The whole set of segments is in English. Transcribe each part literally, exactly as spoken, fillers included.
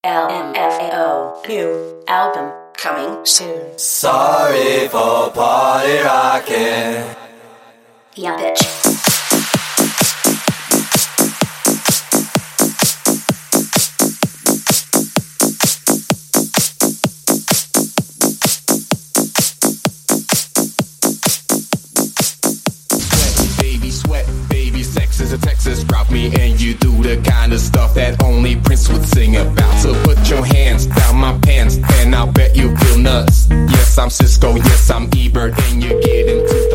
L M F A O. New album coming soon. Sorry for party rocking. Yeah, bitch. Texas, drop me and you do the kind of stuff that only Prince would sing about. So put your hands down my pants and I'll bet you feel nuts. Yes, I'm Cisco, yes, I'm Ebert, and you get into the...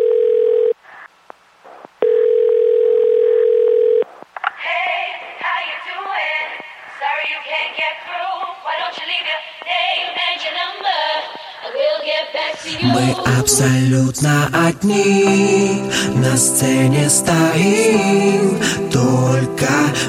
Hey, how you doing? Sorry you can't get through. Why don't you leave your name and your number? We'll get back to you. Мы абсолютно одни, на сцене стоим, только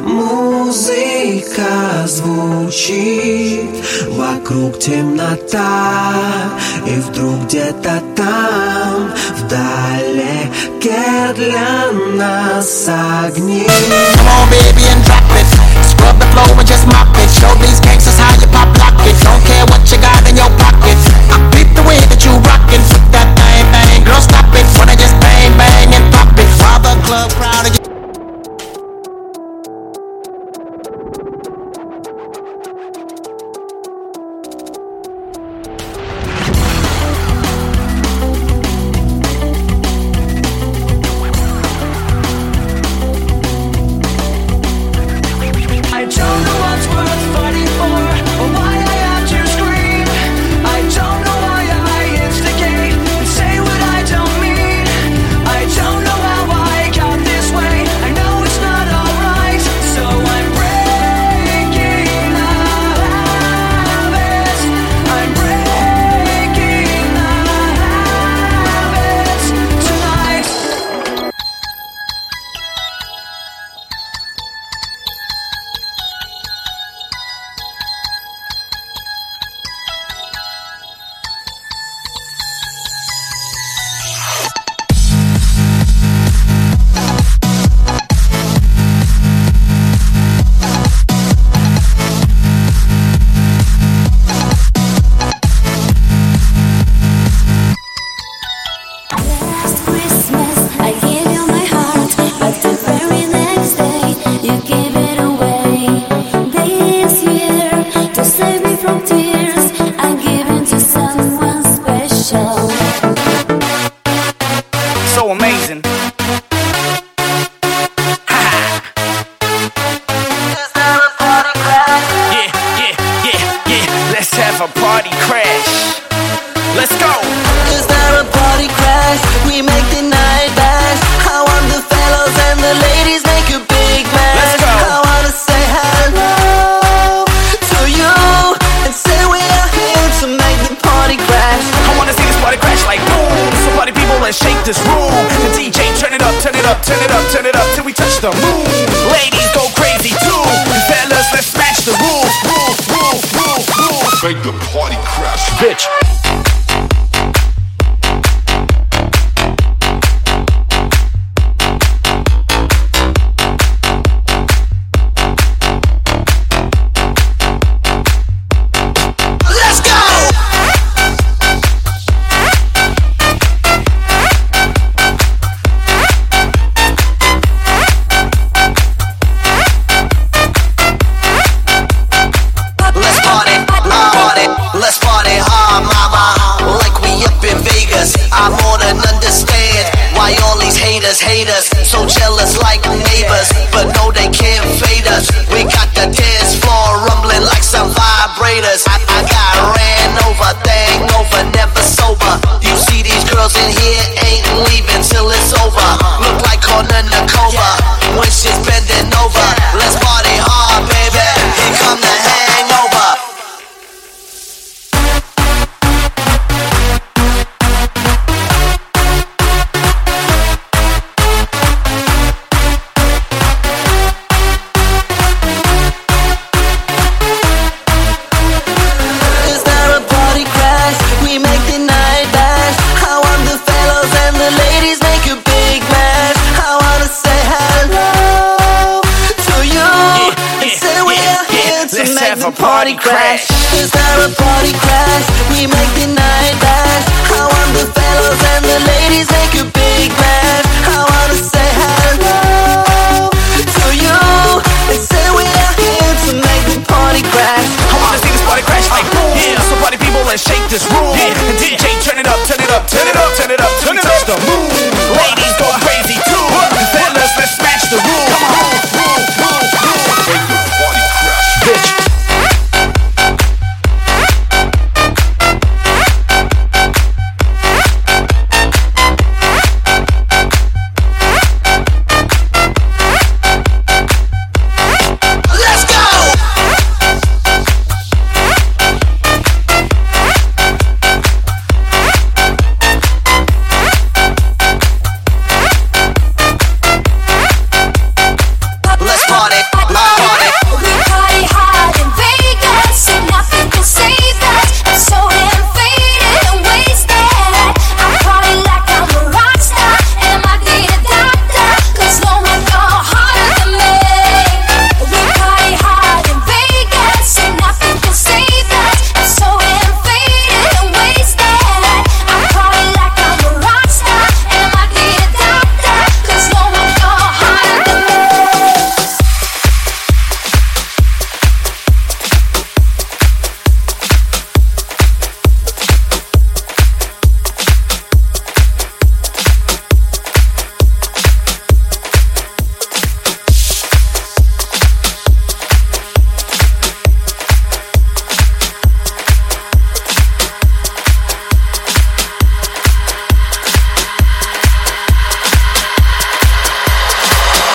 музыка звучит, вокруг темнота, и вдруг где-то там, вдалеке для нас огни. Come on baby and drop it, scrub the flow and just mop it, show these gangsters how you pop lock it, don't care what you got in your pocket. I beat the way that you rockin', flip that thing, bang, girl stop it, wanna just bang, bang and pop it, while the club crowd again. I don't know what's worth fighting for, or why I have to scream. I don't know why I instigate and say what I don't mean. I don't know how I got this way. I know it's not alright, so I'm breaking the habits. I'm breaking the habits tonight. Last Christmas, I gave you my heart, but the very next day, you gave it away. This year, to save me from tears, I'm giving to someone special. So amazing. Yeah, yeah, yeah, yeah. Let's have a party crash. Let's go. Is there a party crash? We make the night last. I want the fellows and the ladies make a big mess. Let's go. I wanna say hello to you and say we are here to make the party crash. I wanna see this party crash like boom. So party people, let's shake this room. The D J turn it up, turn it up, turn it up, turn it up till we touch the moon. Ladies go crazy too. And fellas, let's smash the roof, roof, roof, roof, roof. Make the party crash, Bitch. Let's go! Let's party, party, let's party hard, mama. Like we up in Vegas, I more than understand why all these haters hate us. So jealous like neighbors, but no they can't fade us. We got the dance floor rumbling like some vibrators. I, I got ran over, thing over, never sober. You see these girls in here ain't leaving till it's over. Look like Corner Nakova when she's bending over. Let's party hard, baby. Here come the hangover. party crash. Is there a party crash? We make the night last. I want the fellas and the ladies make a big laugh. I wanna